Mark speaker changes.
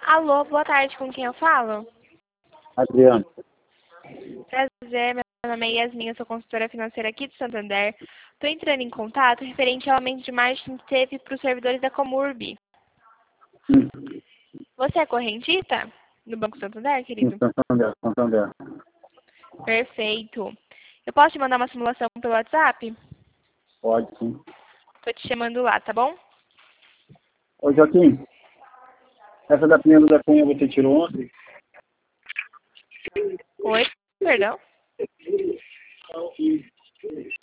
Speaker 1: Alô, boa tarde, com quem eu falo?
Speaker 2: Adriano.
Speaker 1: Prazer, meu nome é Yasmin, eu sou consultora financeira aqui de Santander. Estou entrando em contato referente ao aumento de margem que teve para os servidores da Comurb. Você é correntista no Banco Santander, querido?
Speaker 2: Santander.
Speaker 1: Perfeito. Eu posso te mandar uma simulação pelo WhatsApp?
Speaker 2: Pode, sim.
Speaker 1: Estou te chamando lá, tá bom?
Speaker 2: Ô, Joaquim, essa da Pinheiro da Cunha você tirou ontem?
Speaker 1: Oi, perdão?